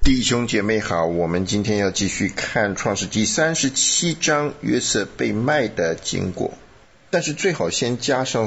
弟兄姐妹好，我们今天要继续看创世纪37章约瑟被卖的经过，但是最好先加上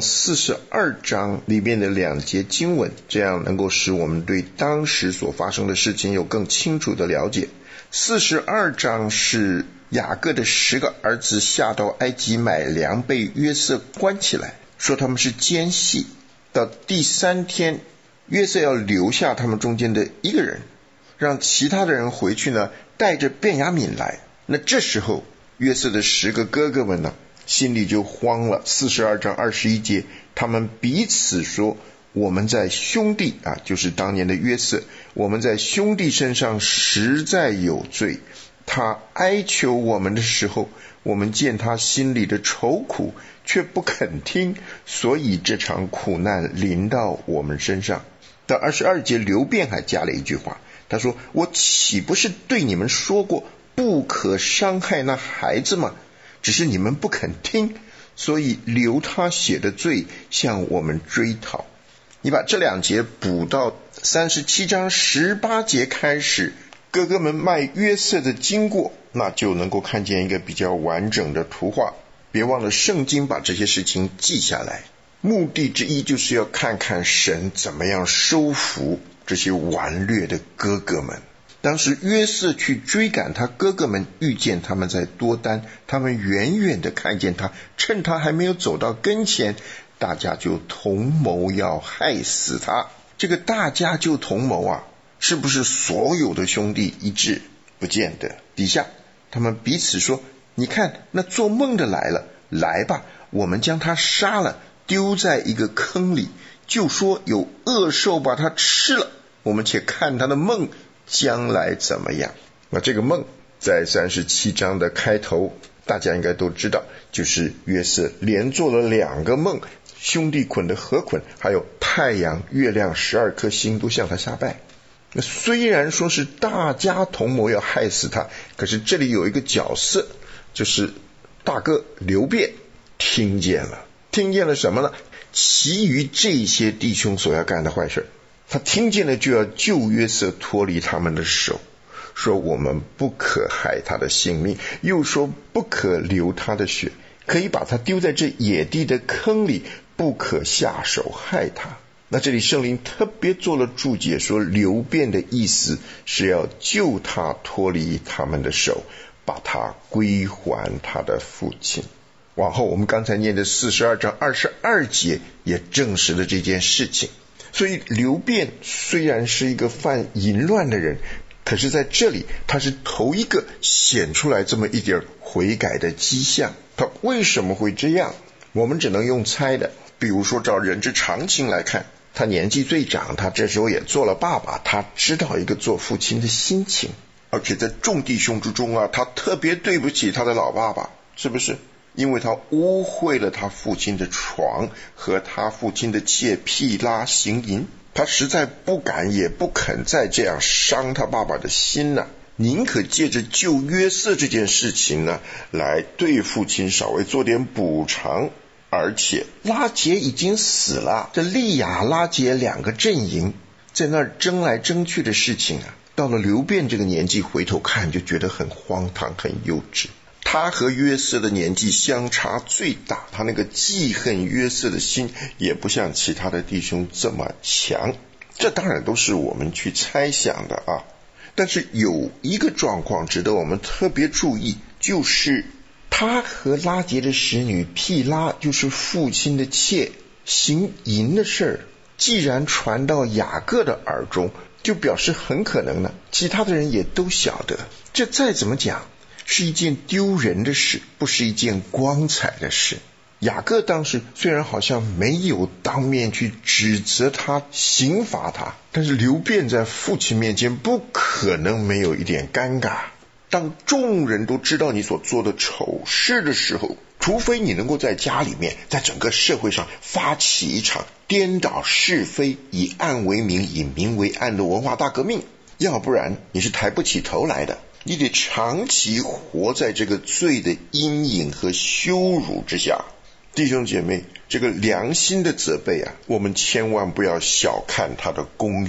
42章里面的2节经文，这样能够使我们对当时所发生的事情有更清楚的了解。42章是雅各的10个儿子下到埃及买粮，被约瑟关起来，说他们是奸细。到第3天，约瑟要留下他们中间的一个人，让其他的人回去呢，带着便雅悯来。那这时候约瑟的10个哥哥们呢，心里就慌了。42章21节，他们彼此说，我们在兄弟就是当年的约瑟，我们在兄弟身上实在有罪。他哀求我们的时候，我们见他心里的愁苦，却不肯听，所以这场苦难临到我们身上。到22节，流便还加了一句话，他说，我岂不是对你们说过不可伤害那孩子吗？只是你们不肯听，所以留他血的罪向我们追讨。你把这2节补到37章18节开始，哥哥们卖约瑟的经过，那就能够看见一个比较完整的图画。别忘了圣经把这些事情记下来，目的之一就是要看看神怎么样收服这些顽劣的哥哥们。当时约瑟去追赶他哥哥们，遇见他们在多丹，他们远远的看见他，趁他还没有走到跟前，大家就同谋要害死他。这个大家就同谋是不是所有的兄弟一致？不见得。底下他们彼此说，你看那做梦的来了，来吧，我们将他杀了，丢在一个坑里，就说有恶兽把他吃了，我们且看他的梦将来怎么样。那这个梦在37章的开头，大家应该都知道，就是约瑟连做了2个梦，兄弟捆的河捆，还有太阳月亮12颗星都向他下拜。那虽然说是大家同谋要害死他，可是这里有一个角色，就是大哥流便听见了什么呢？其余这些弟兄所要干的坏事，他听见了就要救约瑟脱离他们的手，说我们不可害他的性命，又说不可流他的血，可以把他丢在这野地的坑里，不可下手害他。那这里圣灵特别做了注解，说流便的意思是要救他脱离他们的手，把他归还他的父亲。往后我们刚才念的42章22节也证实了这件事情。所以流便虽然是一个犯淫乱的人，可是在这里他是头一个显出来这么一点悔改的迹象。他为什么会这样？我们只能用猜的。比如说照人之常情来看，他年纪最长，他这时候也做了爸爸，他知道一个做父亲的心情，而且在众弟兄之中他特别对不起他的老爸爸，是不是？因为他污秽了他父亲的床，和他父亲的妾毗拉行淫，他实在不敢也不肯再这样伤他爸爸的心宁可借着救约瑟这件事情来对父亲稍微做点补偿。而且拉结已经死了，这利亚拉结2个阵营在那儿争来争去的事情到了流便这个年纪回头看，就觉得很荒唐很幼稚。他和约瑟的年纪相差最大，他那个记恨约瑟的心也不像其他的弟兄这么强。这当然都是我们去猜想的但是有一个状况值得我们特别注意，就是他和拉结的使女毗拉，就是父亲的妾，行淫的事既然传到雅各的耳中，就表示很可能其他的人也都晓得。这再怎么讲是一件丢人的事，不是一件光彩的事。雅各当时虽然好像没有当面去指责他刑罚他，但是流便在父亲面前不可能没有一点尴尬。当众人都知道你所做的丑事的时候，除非你能够在家里面，在整个社会上发起一场颠倒是非，以暗为明，以明为暗的文化大革命，要不然你是抬不起头来的。你得长期活在这个罪的阴影和羞辱之下。弟兄姐妹，这个良心的责备我们千万不要小看它的功用。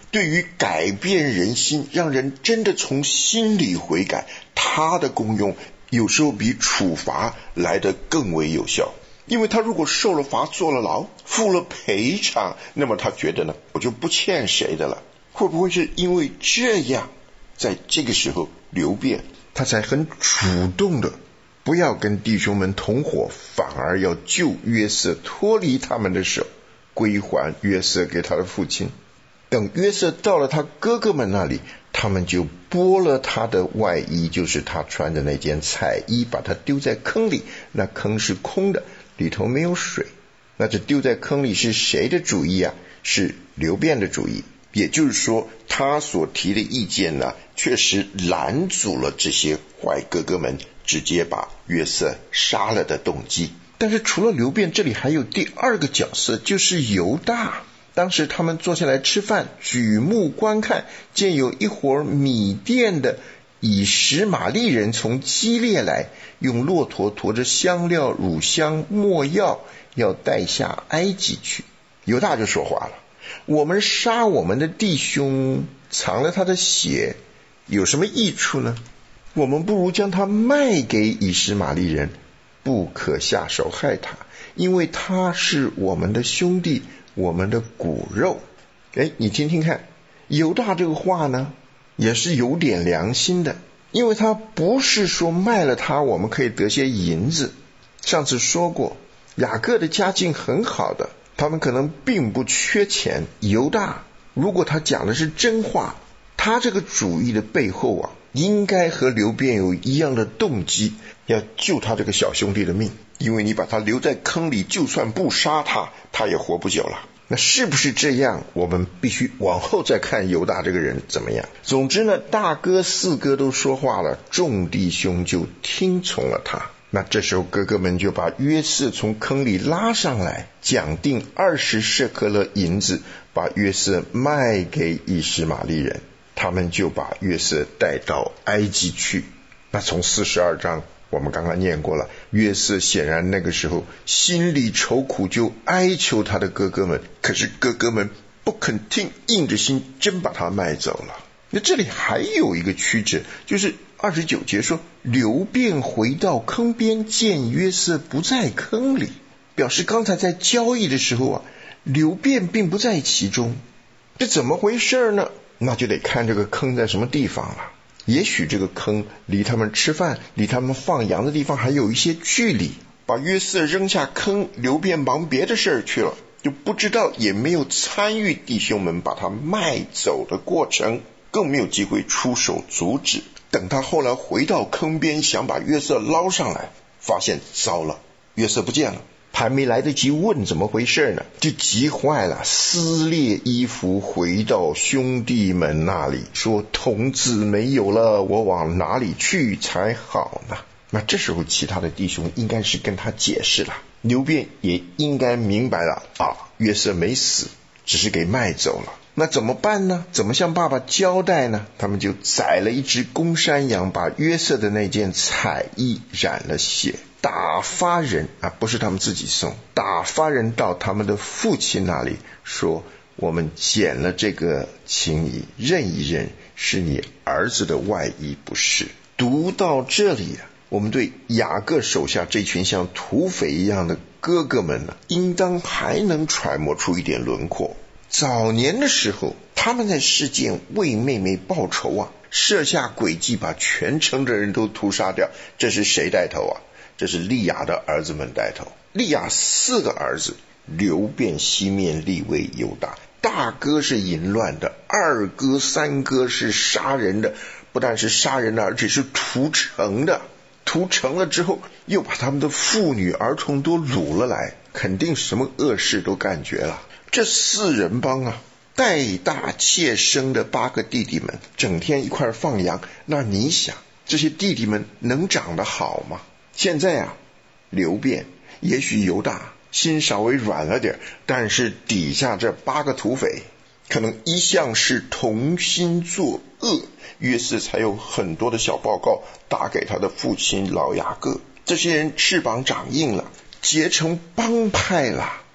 对于改变人心，让人真的从心里悔改，他的功用有时候比处罚来得更为有效。因为他如果受了罚，坐了牢，付了赔偿，那么他觉得呢，我就不欠谁的了。会不会是因为这样，在这个时候刘辩他才很主动的不要跟弟兄们同伙，反而要救约瑟脱离他们的手，归还约瑟给他的父亲。等约瑟到了他哥哥们那里，他们就剥了他的外衣，就是他穿的那件彩衣，把他丢在坑里。那坑是空的，里头没有水。那这丢在坑里是谁的主意啊？是刘辩的主意。也就是说，他所提的意见呢，确实拦阻了这些坏哥哥们直接把约瑟杀了的动机。但是除了刘辩，这里还有第二个角色，就是犹大。当时他们坐下来吃饭，举目观看，见有一伙米甸的以实玛利人从基列来，用骆驼驮着香料、乳香、没药，要带下埃及去。犹大就说话了，我们杀我们的弟兄，藏了他的血，有什么益处呢？我们不如将他卖给以实玛利人，不可下手害他，因为他是我们的兄弟，我们的骨肉。你听听看，犹大这个话呢，也是有点良心的，因为他不是说卖了他我们可以得些银子。上次说过，雅各的家境很好的，他们可能并不缺钱。犹大如果他讲的是真话，他这个主意的背后啊，应该和刘辩有一样的动机，要救他这个小兄弟的命。因为你把他留在坑里，就算不杀他，他也活不久了。那是不是这样？我们必须往后再看犹大这个人怎么样。总之呢，大哥四哥都说话了，众弟兄就听从了他。那这时候哥哥们就把约瑟从坑里拉上来，讲定20舍客勒银子，把约瑟卖给以实玛利人。他们就把约瑟带到埃及去。那从42章我们刚刚念过了，约瑟显然那个时候心里愁苦，就哀求他的哥哥们，可是哥哥们不肯听，硬着心真把他卖走了。那这里还有一个曲折，就是29节说，刘辩回到坑边，见约瑟不在坑里，表示刚才在交易的时候啊，刘辩并不在其中。这怎么回事呢？那就得看这个坑在什么地方了。也许这个坑离他们吃饭、离他们放羊的地方还有一些距离，把约瑟扔下坑，刘辩忙别的事儿去了，就不知道，也没有参与弟兄们把他卖走的过程，更没有机会出手阻止。等他后来回到坑边，想把约瑟捞上来，发现糟了，约瑟不见了。还没来得及问怎么回事呢，就急坏了，撕裂衣服回到兄弟们那里，说童子没有了，我往哪里去才好呢？那这时候其他的弟兄应该是跟他解释了，刘辩也应该明白了约瑟没死，只是给卖走了。那怎么办呢？怎么向爸爸交代呢？他们就宰了一只公山羊，把约瑟的那件彩衣染了血，打发人不是他们自己送，打发人到他们的父亲那里，说我们捡了这个青衣，认一认是你儿子的外衣，不是。读到这里我们对雅各手下这群像土匪一样的哥哥们应当还能揣摩出一点轮廓。早年的时候，他们在事件为妹妹报仇设下诡计，把全城的人都屠杀掉。这是谁带头这是利亚的儿子们带头。利亚4个儿子，流便、西面、利未、犹大。大哥是淫乱的，二哥、三哥是杀人的，不但是杀人的，而且是屠城的。屠城了之后，又把他们的妇女儿童都掳了来，肯定什么恶事都干绝了。这4人帮带大妾生的8个弟弟们，整天一块放羊，那你想这些弟弟们能长得好吗？现在刘辩也许犹大心稍微软了点，但是底下这8个土匪可能一向是同心作恶，约瑟才有很多的小报告打给他的父亲老雅各。这些人翅膀长硬了，结成帮派了，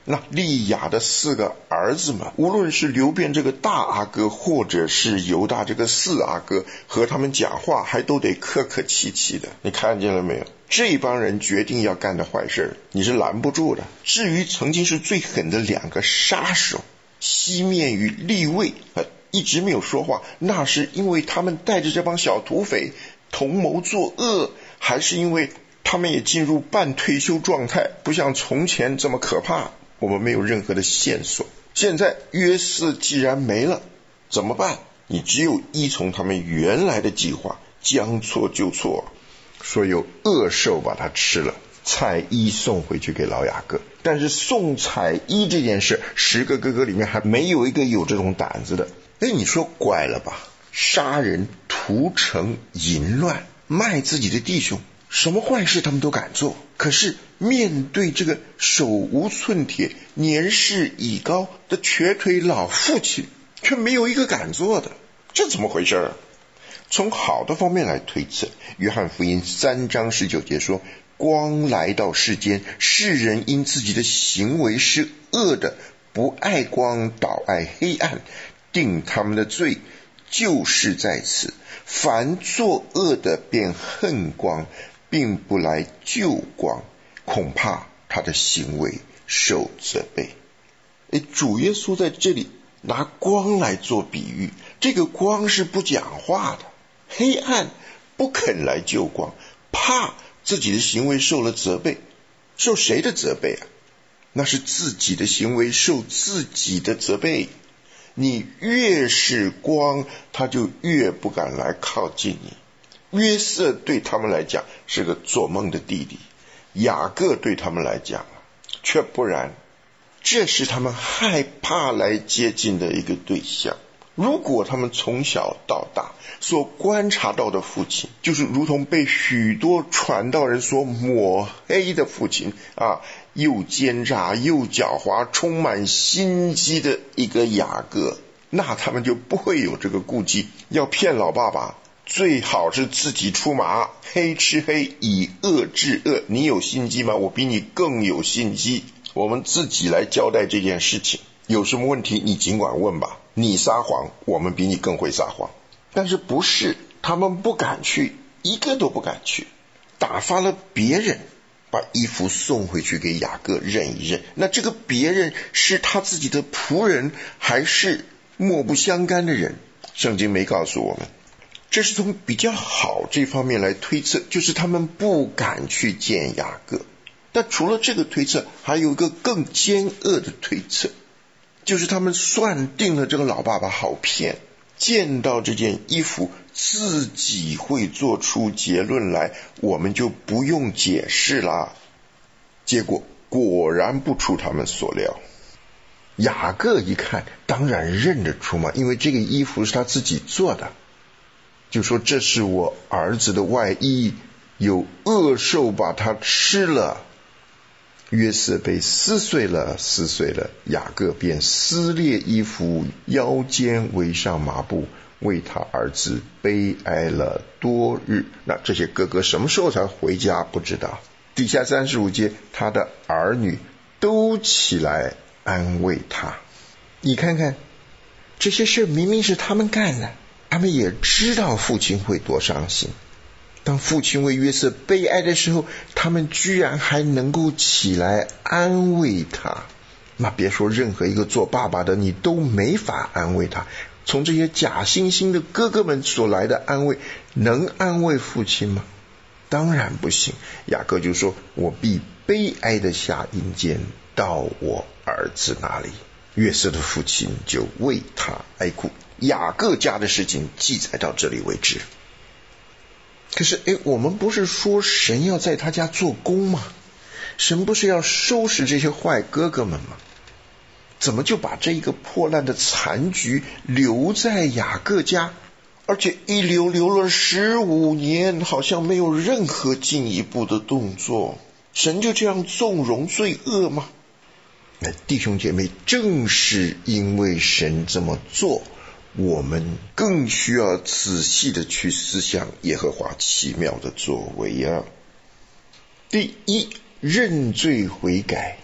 那利亚的4个儿子们，无论是流便这个大阿哥，或者是犹大这个4阿哥，和他们讲话还都得客客气气的。你看见了没有？这帮人决定要干的坏事，你是拦不住的。至于曾经是最狠的2个杀手西面与利未，一直没有说话，那是因为他们带着这帮小土匪同谋作恶，还是因为他们也进入半退休状态，不像从前这么可怕？我们没有任何的线索。现在约瑟既然没了，怎么办？你只有依从他们原来的计划，将错就错，说有恶兽把它吃了，彩衣送回去给老雅各。但是送彩衣这件事，10个哥哥里面还没有一个有这种胆子的。你说乖了吧？杀人、屠城、淫乱，卖自己的弟兄，什么坏事他们都敢做。可是面对这个手无寸铁、年事已高的瘸腿老父亲，却没有一个敢做的，这怎么回事啊？从好的方面来推测，约翰福音3章19节说，光来到世间，世人因自己的行为是恶的，不爱光，倒爱黑暗，定他们的罪就是在此。凡作恶的便恨光，并不来救光，恐怕他的行为受责备。主耶稣在这里拿光来做比喻，这个光是不讲话的，黑暗不肯来救光，怕自己的行为受了责备。受谁的责备啊？那是自己的行为受自己的责备。你越是光，他就越不敢来靠近你。约瑟对他们来讲是个做梦的弟弟，雅各对他们来讲却不然，这是他们害怕来接近的一个对象。如果他们从小到大所观察到的父亲，就是如同被许多传道人所抹黑的父亲啊，又奸诈又狡猾，充满心机的一个雅各，那他们就不会有这个顾忌，要骗老爸爸，最好是自己出马，黑吃黑，以恶制恶。你有心机吗？我比你更有心机，我们自己来交代这件事情，有什么问题你尽管问吧，你撒谎，我们比你更会撒谎。但是不是，他们不敢去，一个都不敢去，打发了别人把衣服送回去给雅各认一认。那这个别人是他自己的仆人，还是莫不相干的人？圣经没告诉我们。这是从比较好这方面来推测，就是他们不敢去见雅各。但除了这个推测，还有一个更奸恶的推测，就是他们算定了这个老爸爸好骗，见到这件衣服自己会做出结论来，我们就不用解释啦。结果果然不出他们所料，雅各一看当然认得出嘛，因为这个衣服是他自己做的，就说这是我儿子的外衣，有恶兽把它吃了。约瑟被撕碎了，雅各便撕裂衣服，腰间围上麻布，为他儿子悲哀了多日。那这些哥哥什么时候才回家不知道。底下35节，他的儿女都起来安慰他。你看看，这些事明明是他们干的，他们也知道父亲会多伤心。当父亲为约瑟悲哀的时候，他们居然还能够起来安慰他。那别说任何一个做爸爸的，你都没法安慰他。从这些假惺惺的哥哥们所来的安慰，能安慰父亲吗？当然不行。雅各就说，我必悲哀的下阴间到我儿子那里。约瑟的父亲就为他哀哭。雅各家的事情记载到这里为止。可是我们不是说神要在他家做工吗？神不是要收拾这些坏哥哥们吗？怎么就把这一个破烂的残局留在雅各家，而且一留了15年，好像没有任何进一步的动作？神就这样纵容罪恶吗？那弟兄姐妹，正是因为神这么做，我们更需要仔细的去思想耶和华奇妙的作为啊。第一，认罪悔改。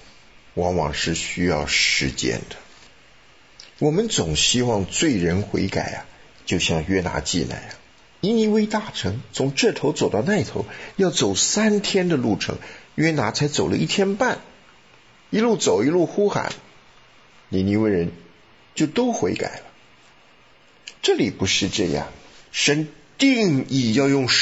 往往是需要时间的。我们总希望罪人悔改就像约拿记那样，尼尼微大城从这头走到那头要走3天的路程，约拿才走了1天半，一路走一路呼喊，尼尼微人就都悔改了。这里不是这样，神定义要用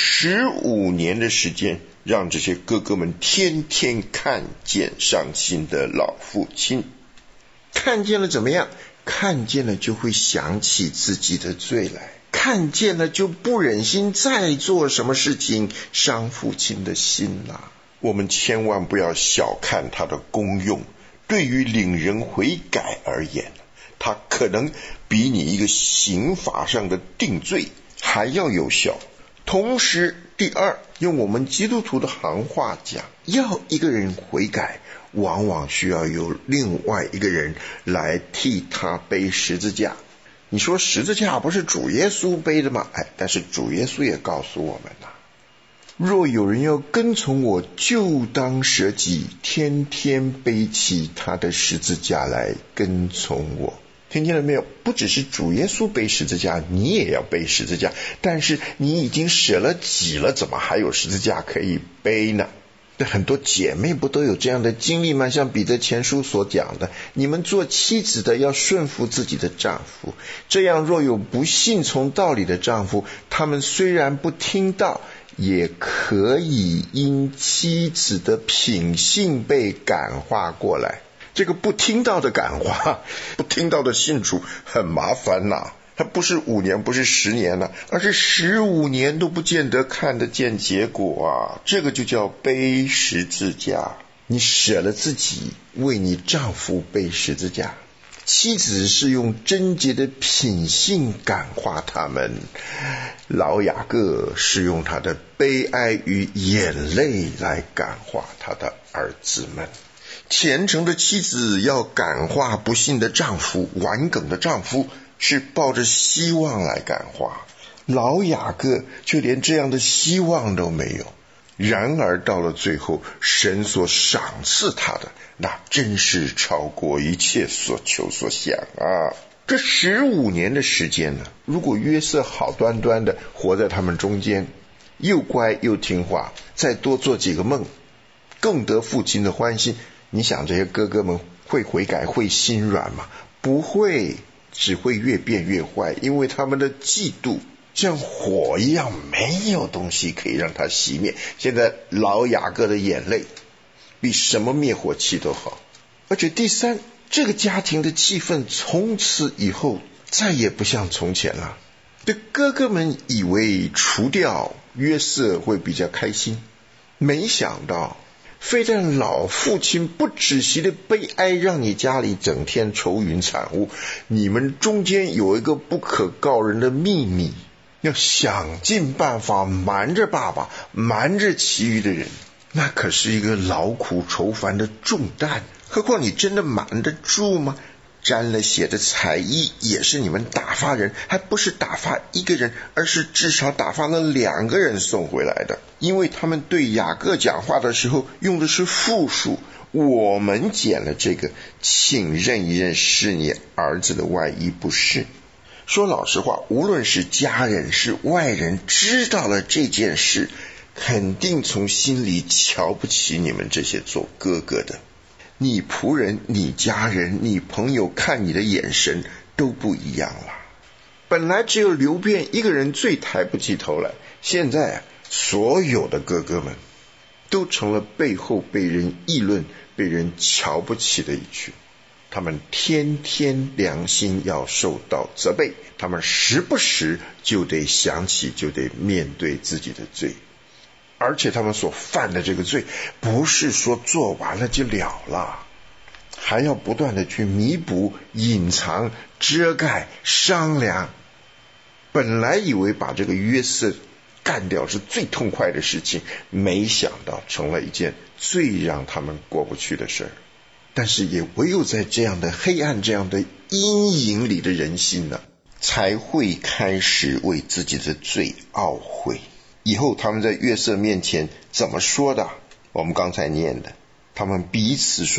15年的时间，让这些哥哥们天天看见伤心的老父亲。看见了怎么样？看见了就会想起自己的罪来，看见了就不忍心再做什么事情伤父亲的心啦。我们千万不要小看它的功用，对于领人悔改而言，它可能比你一个刑法上的定罪还要有效。同时，第二，用我们基督徒的行话讲，要一个人悔改，往往需要有另外一个人来替他背十字架。你说十字架不是主耶稣背的吗？但是主耶稣也告诉我们若有人要跟从我，就当舍己，天天背起他的十字架来跟从我。听见了没有？不只是主耶稣背十字架，你也要背十字架。但是你已经舍了己了，怎么还有十字架可以背呢？很多姐妹不都有这样的经历吗？像彼得前书所讲的，你们做妻子的要顺服自己的丈夫，这样若有不信从道理的丈夫，他们虽然不听道，也可以因妻子的品性被感化过来。这个不听道的感化，不听道的信主很麻烦它不是5年，不是10年而是15年都不见得看得见结果这个就叫背十字架。你舍了自己，为你丈夫背十字架。妻子是用贞洁的品性感化他们，老雅各是用他的悲哀与眼泪来感化他的儿子们。虔诚的妻子要感化不信的丈夫，顽梗的丈夫是抱着希望来感化，老雅各却连这样的希望都没有。然而到了最后，神所赏赐他的，那真是超过一切所求所想这15年的时间呢，如果约瑟好端端的活在他们中间，又乖又听话，再多做几个梦，更得父亲的欢心，你想这些哥哥们会悔改，会心软吗？不会，只会越变越坏，因为他们的嫉妒像火一样，没有东西可以让它熄灭。现在老雅各的眼泪比什么灭火器都好。而且第三，这个家庭的气氛从此以后再也不像从前了。这哥哥们以为除掉约瑟会比较开心，没想到非但老父亲不止息的悲哀，让你家里整天愁云惨雾，你们中间有一个不可告人的秘密，要想尽办法瞒着爸爸，瞒着其余的人，那可是一个劳苦愁烦的重担。何况你真的瞒得住吗？沾了血的彩衣也是你们打发人，还不是打发一个人，而是至少打发了2个人送回来的。因为他们对雅各讲话的时候用的是复数，我们捡了这个，请认一认是你儿子的外衣不是。说老实话，无论是家人是外人，知道了这件事，肯定从心里瞧不起你们这些做哥哥的。你仆人，你家人，你朋友看你的眼神都不一样了。本来只有流便一个人最抬不起头来，现在所有的哥哥们都成了背后被人议论、被人瞧不起的一群。他们天天良心要受到责备，他们时不时就得想起，就得面对自己的罪。而且他们所犯的这个罪，不是说做完了就了了，还要不断的去弥补、隐藏、遮盖、商量。本来以为把这个约瑟干掉是最痛快的事情，没想到成了一件最让他们过不去的事儿。但是也唯有在这样的黑暗、这样的阴影里的人心呢，才会开始为自己的罪懊悔。以后他们在约瑟面前怎么说的？我们刚才念的，他们彼此说，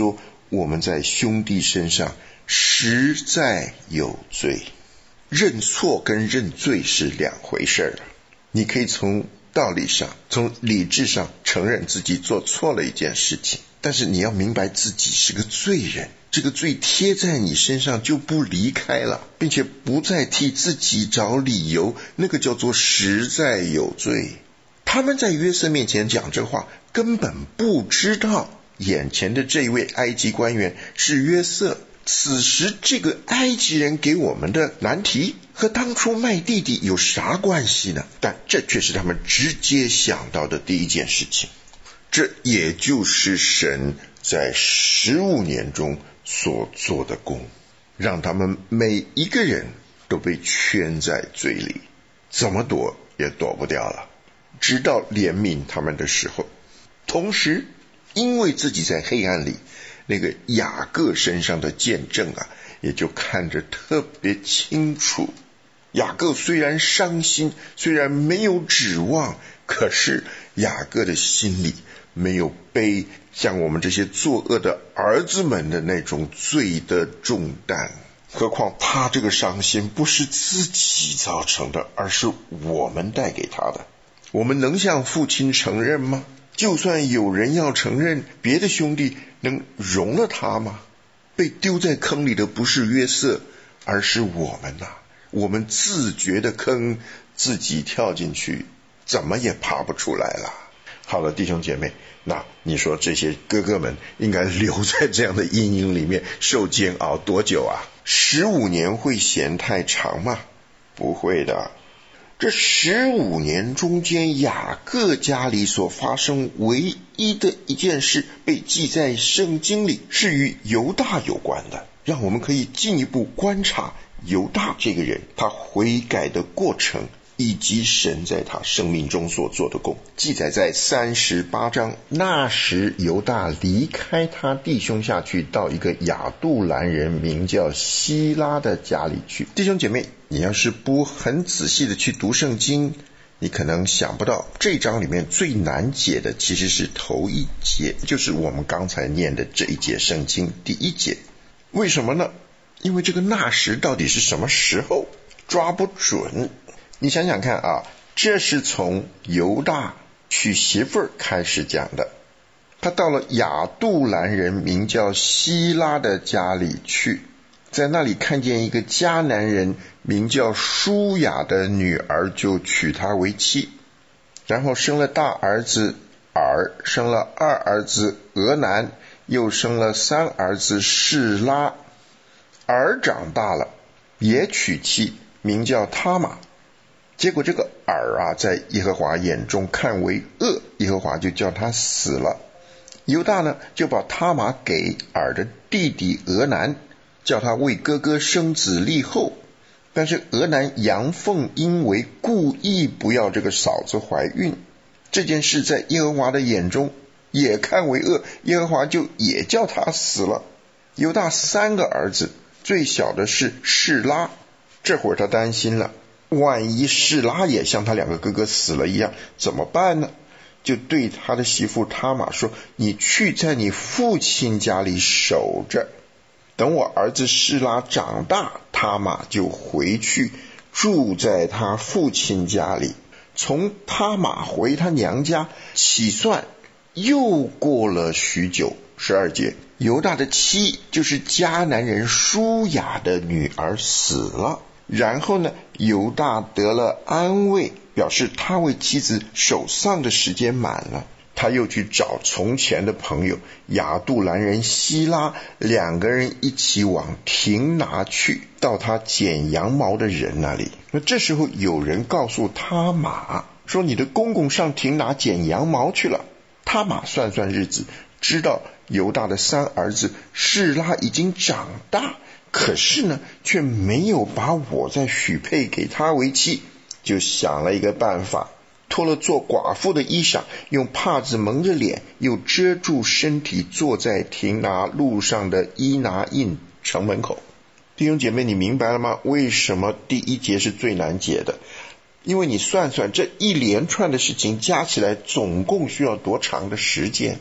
我们在兄弟身上实在有罪。认错跟认罪是两回事。你可以从道理上，从理智上承认自己做错了一件事情，但是你要明白自己是个罪人，这个罪贴在你身上就不离开了，并且不再替自己找理由，那个叫做实在有罪。他们在约瑟面前讲这话，根本不知道眼前的这一位埃及官员是约瑟。此时这个埃及人给我们的难题和当初卖弟弟有啥关系呢？但这却是他们直接想到的第一件事情。这也就是神在15年中所做的工，让他们每一个人都被圈在罪里，怎么躲也躲不掉了，直到怜悯他们的时候。同时因为自己在黑暗里，那个雅各身上的见证也就看着特别清楚。雅各虽然伤心，虽然没有指望，可是雅各的心里没有背像我们这些作恶的儿子们的那种罪的重担。何况他这个伤心不是自己造成的，而是我们带给他的。我们能向父亲承认吗？就算有人要承认，别的兄弟能容了他吗？被丢在坑里的不是约瑟，而是我们我们自觉的坑，自己跳进去，怎么也爬不出来了。好了，弟兄姐妹，那你说这些哥哥们应该留在这样的阴影里面受煎熬多久？15年会嫌太长吗？不会的。这15年中间，雅各家里所发生唯一的一件事被记在圣经里，是与犹大有关的，让我们可以进一步观察犹大这个人，他悔改的过程，以及神在他生命中所做的工，记载在38章。那时犹大离开他弟兄下去，到一个亚杜兰人名叫希拉的家里去。弟兄姐妹，你要是不很仔细的去读圣经，你可能想不到这章里面最难解的其实是头一节，就是我们刚才念的这一节圣经第一节。为什么呢？因为这个那时到底是什么时候抓不准。你想想看这是从犹大娶媳妇儿开始讲的。他到了亚杜兰人名叫希拉的家里去，在那里看见一个迦南人名叫舒雅的女儿，就娶她为妻，然后生了大儿子尔，生了二儿子俄南，又生了三儿子示拉。尔长大了，也娶妻，名叫他玛。结果这个尔在耶和华眼中看为恶，耶和华就叫他死了。犹大呢，就把他玛给尔的弟弟俄南，叫他为哥哥生子立后。但是俄南阳奉因为故意不要这个嫂子怀孕，这件事在耶和华的眼中也看为恶，耶和华就也叫他死了。犹大3个儿子，最小的是示拉，这会儿他担心了，万一示拉也像他2个哥哥死了一样怎么办呢？就对他的媳妇他玛说，你去在你父亲家里守着，等我儿子示拉长大，他玛就回去住在他父亲家里。从他玛回他娘家起算，又过了许久。12节，犹大的妻就是迦南人舒雅的女儿死了，然后呢，犹大得了安慰，表示他为妻子守丧的时间满了。他又去找从前的朋友亚杜兰人希拉，2个人一起往亭拿去，到他剪羊毛的人那里。那这时候有人告诉他玛说，你的公公上亭拿剪羊毛去了。他玛算算日子，知道犹大的3儿子示拉已经长大，可是呢却没有把我再许配给他为妻，就想了一个办法，脱了做寡妇的衣裳，用帕子蒙着脸，又遮住身体，坐在亭拿路上的伊拿印城门口。弟兄姐妹，你明白了吗？为什么第一节是最难解的？因为你算算这一连串的事情加起来总共需要多长的时间。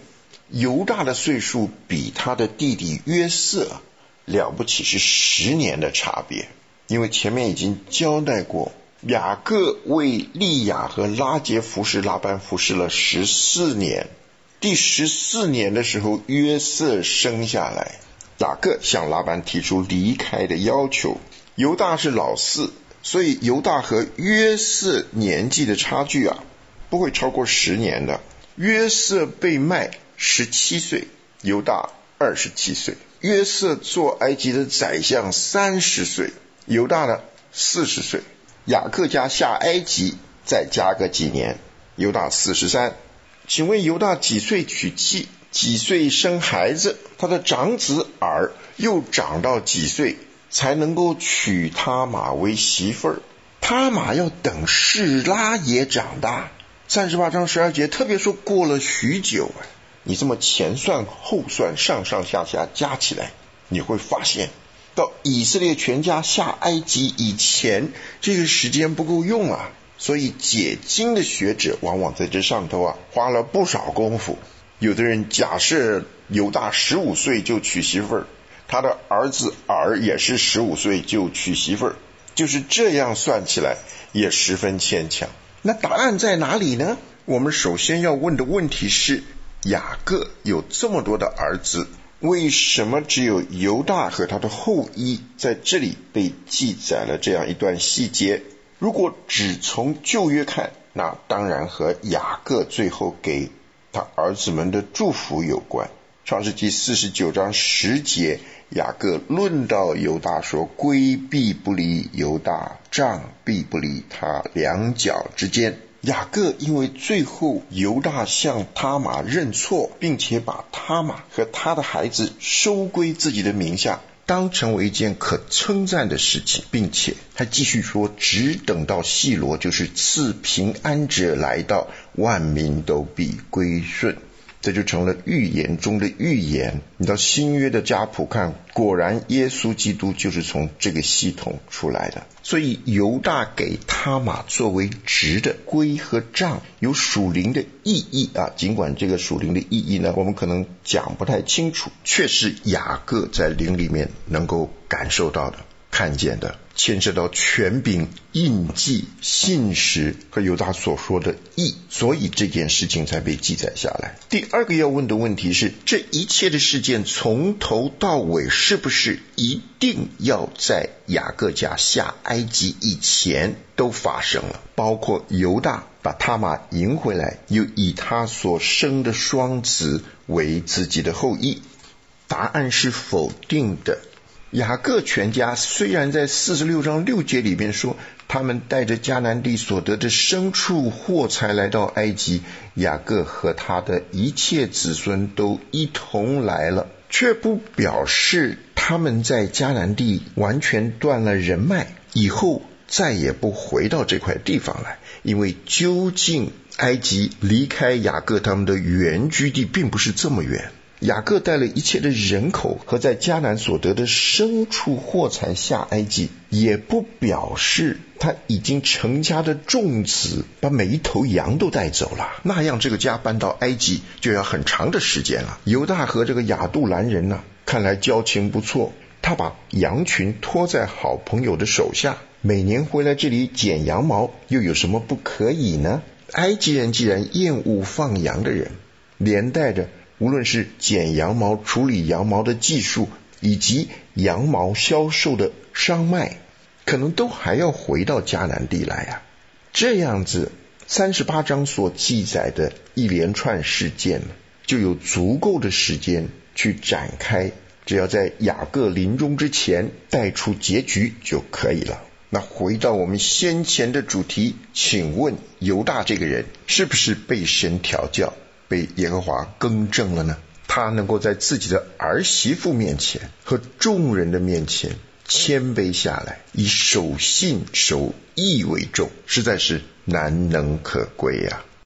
犹大的岁数比他的弟弟约瑟了不起是10年的差别，因为前面已经交代过，雅各为利亚和拉结服侍拉班服侍了14年，第14年的时候约瑟生下来，雅各向拉班提出离开的要求。犹大是老四，所以犹大和约瑟年纪的差距不会超过10年的。约瑟被卖17岁，犹大27岁。约瑟做埃及的宰相30岁，犹大呢40岁。雅各家下埃及再加个几年，犹大43。请问犹大几岁娶妻，几岁生孩子？他的长子尔又长到几岁才能够娶他玛为媳妇儿？他玛要等示拉也长大。38章12节特别说过了许久你这么前算后算，上上下下加起来，你会发现到以色列全家下埃及以前，这个时间不够用所以解经的学者往往在这上头花了不少功夫。有的人假设犹大15岁就娶媳妇儿，他的儿子尔也是15岁就娶媳妇儿，就是这样算起来也十分牵强。那答案在哪里呢？我们首先要问的问题是，雅各有这么多的儿子，为什么只有犹大和他的后裔在这里被记载了这样一段细节？如果只从旧约看，那当然和雅各最后给他儿子们的祝福有关。创世纪49章10节，雅各论到犹大说，圭必不离犹大，杖必不离他两脚之间。雅各因为最后犹大向他玛认错，并且把他玛和他的孩子收归自己的名下，当成为一件可称赞的事情，并且还继续说，只等到细罗，就是赐平安者来到，万民都必归顺。这就成了预言中的预言。你到新约的家谱看，果然耶稣基督就是从这个系统出来的。所以犹大给他玛作为值的圭和杖有属灵的意义尽管这个属灵的意义呢，我们可能讲不太清楚，却是雅各在灵里面能够感受到的、看见的，牵涉到权柄、印记、信实和犹大所说的义，所以这件事情才被记载下来。第二个要问的问题是，这一切的事件从头到尾是不是一定要在雅各家下埃及以前都发生了？包括犹大把他玛迎回来，又以他所生的双子为自己的后裔。答案是否定的。雅各全家虽然在46章6节里面说，他们带着迦南地所得的牲畜货财来到埃及，雅各和他的一切子孙都一同来了，却不表示他们在迦南地完全断了人脉，以后再也不回到这块地方来。因为究竟埃及离开雅各他们的原居地并不是这么远，雅各带了一切的人口和在迦南所得的牲畜货财下埃及，也不表示他已经成家的众子把每一头羊都带走了，那样这个家搬到埃及就要很长的时间了。犹大和这个亚杜兰人看来交情不错，他把羊群托在好朋友的手下，每年回来这里剪羊毛，又有什么不可以呢？埃及人既然厌恶放羊的人，连带着无论是剪羊毛、处理羊毛的技术，以及羊毛销售的商卖，可能都还要回到迦南地来这样子38章所记载的一连串事件，就有足够的时间去展开，只要在雅各临终之前带出结局就可以了。那回到我们先前的主题，请问犹大这个人是不是被神调教，被耶和华更正了呢？他能够在自己的儿媳妇面前和众人的面前谦卑下来，以守信守义为重，实在是难能可贵